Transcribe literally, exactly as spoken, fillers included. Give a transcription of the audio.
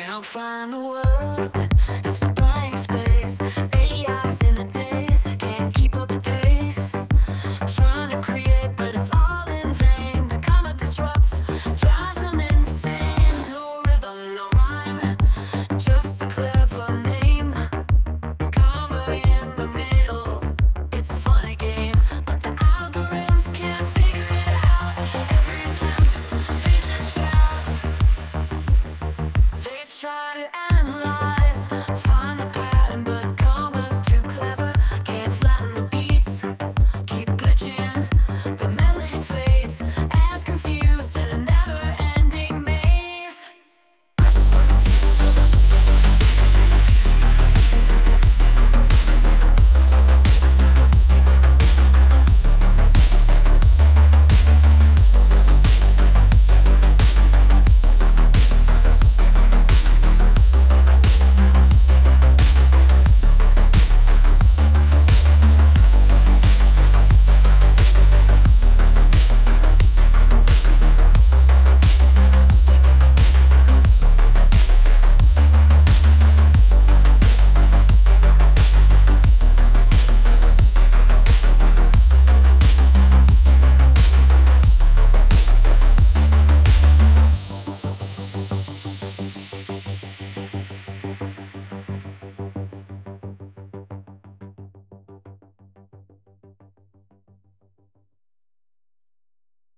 Can't find the words, it's a blank space. A I's in the days, can't keep up the pace. Trying to create, but it's all in vain. The karma disrupts, drives them insane. No rhythm, no rhyme, just a clever name. Karma in the middle, it's a funny game, but the algorithms can't figure it out. Every attempt, they just shout. They try to analyze